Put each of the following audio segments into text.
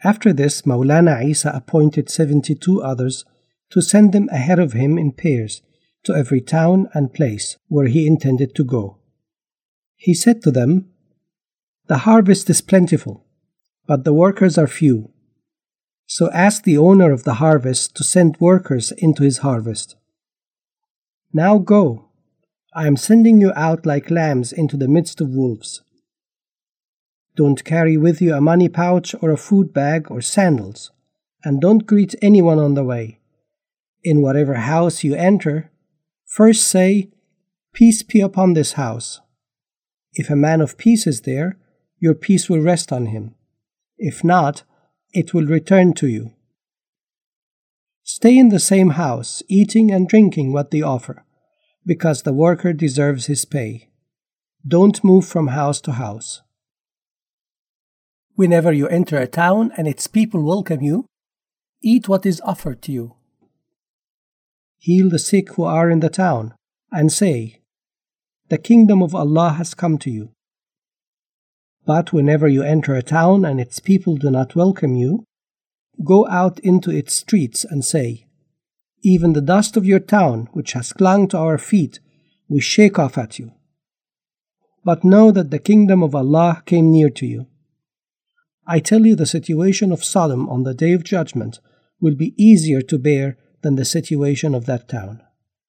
After this, Maulana Isa appointed 72 others to send them ahead of him in pairs to every town and place where he intended to go. He said to them, "The harvest is plentiful, but the workers are few. So ask the owner of the harvest to send workers into his harvest. Now go, I am sending you out like lambs into the midst of wolves. Don't carry with you a money pouch or a food bag or sandals, and don't greet anyone on the way. In whatever house you enter, first say, 'Peace be upon this house.' If a man of peace is there, your peace will rest on him. If not, it will return to you. Stay in the same house, eating and drinking what they offer, because the worker deserves his pay. Don't move from house to house. Whenever you enter a town and its people welcome you, eat what is offered to you. Heal the sick who are in the town, and say, 'The kingdom of Allah has come to you.' But whenever you enter a town and its people do not welcome you, go out into its streets and say, 'Even the dust of your town, which has clung to our feet, we shake off at you.' But know that the kingdom of Allah came near to you. I tell you, the situation of Sodom on the Day of Judgment will be easier to bear than the situation of that town.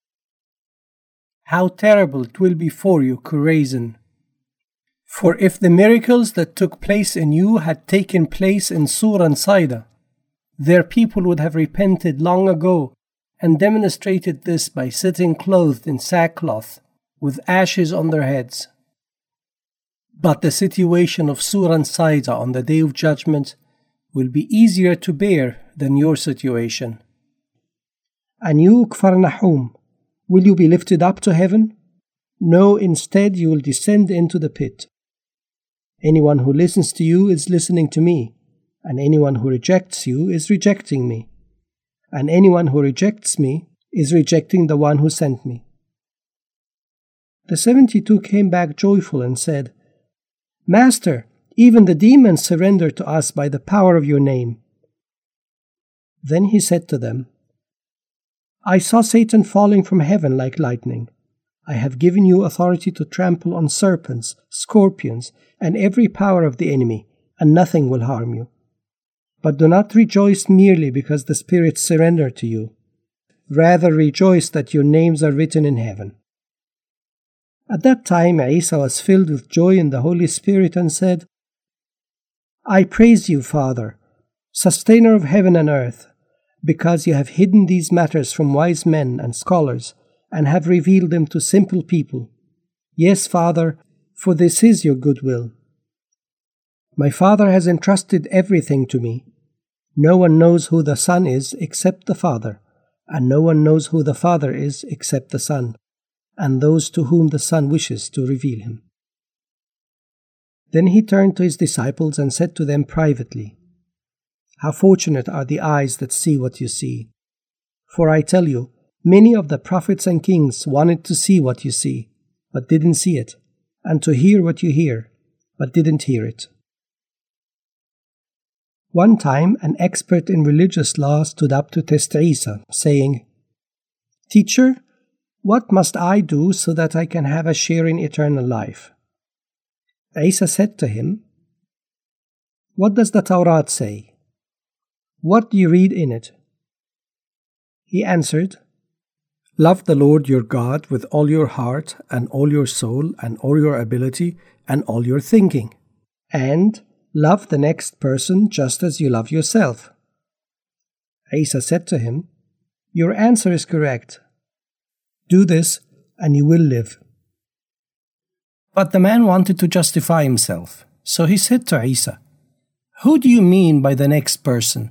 How terrible it will be for you, Chorazin! For if the miracles that took place in you had taken place in Sur and Saida, their people would have repented long ago and demonstrated this by sitting clothed in sackcloth, with ashes on their heads. But the situation of Sur and Saida on the Day of Judgment will be easier to bear than your situation. And you, Kfar Nahum, will you be lifted up to heaven? No, instead you will descend into the pit. Anyone who listens to you is listening to me, and anyone who rejects you is rejecting me, and anyone who rejects me is rejecting the one who sent me." The 72 came back joyful and said, "Master, even the demons surrender to us by the power of your name." Then he said to them, "I saw Satan falling from heaven like lightning. I have given you authority to trample on serpents, scorpions, and every power of the enemy, and nothing will harm you. But do not rejoice merely because the spirits surrender to you. Rather rejoice that your names are written in heaven." At that time Isa was filled with joy in the Holy Spirit and said, "I praise you, Father, sustainer of heaven and earth, because you have hidden these matters from wise men and scholars, and have revealed them to simple people. Yes, Father, for this is your good will. My Father has entrusted everything to me. No one knows who the Son is except the Father, and no one knows who the Father is except the Son, and those to whom the Son wishes to reveal him." Then he turned to his disciples and said to them privately, "How fortunate are the eyes that see what you see. For I tell you, many of the prophets and kings wanted to see what you see, but didn't see it, and to hear what you hear, but didn't hear it." One time, an expert in religious law stood up to test Isa, saying, "Teacher, what must I do so that I can have a share in eternal life?" Isa said to him, "What does the Torah say? What do you read in it?" He answered, "Love the Lord your God with all your heart and all your soul and all your ability and all your thinking, and love the next person just as you love yourself." Isa said to him, "Your answer is correct. Do this and you will live." But the man wanted to justify himself, so he said to Isa, "Who do you mean by the next person?"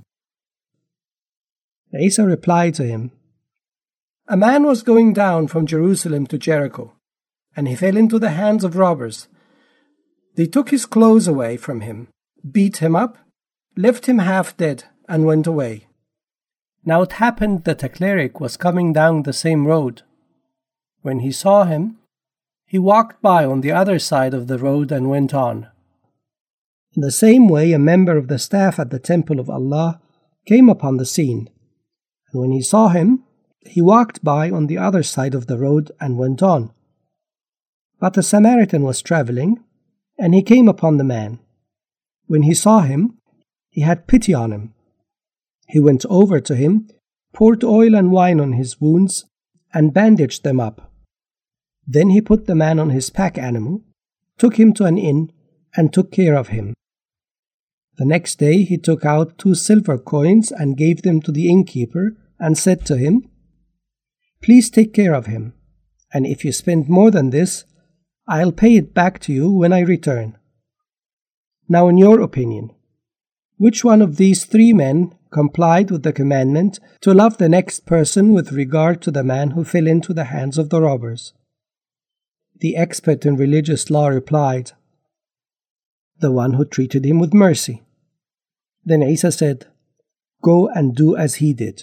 Isa replied to him, "A man was going down from Jerusalem to Jericho, and he fell into the hands of robbers. They took his clothes away from him, beat him up, left him half dead, and went away. Now it happened that a cleric was coming down the same road. When he saw him, he walked by on the other side of the road and went on. In the same way, a member of the staff at the temple of Allah came upon the scene, and when he saw him, he walked by on the other side of the road and went on. But a Samaritan was traveling, and he came upon the man. When he saw him, he had pity on him. He went over to him, poured oil and wine on his wounds, and bandaged them up. Then he put the man on his pack animal, took him to an inn, and took care of him. The next day he took out 2 silver coins and gave them to the innkeeper, and said to him, "Please take care of him, and if you spend more than this, I'll pay it back to you when I return." Now, in your opinion, which one of these 3 men complied with the commandment to love the next person with regard to the man who fell into the hands of the robbers? The expert in religious law replied, "The one who treated him with mercy." Then Isa said, "Go and do as he did."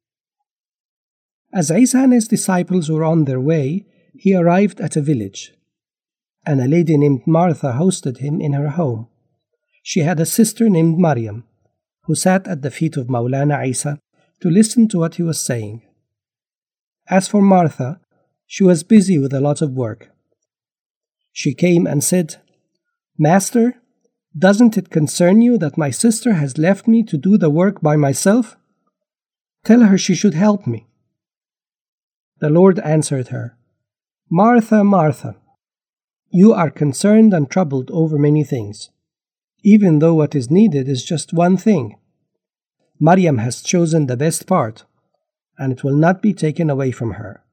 As Isa and his disciples were on their way, he arrived at a village, and a lady named Martha hosted him in her home. She had a sister named Maryam, who sat at the feet of Maulana Isa to listen to what he was saying. As for Martha, she was busy with a lot of work. She came and said, "Master, doesn't it concern you that my sister has left me to do the work by myself? Tell her she should help me." The Lord answered her, "Martha, Martha, you are concerned and troubled over many things, even though what is needed is just one thing. Maryam has chosen the best part, and it will not be taken away from her."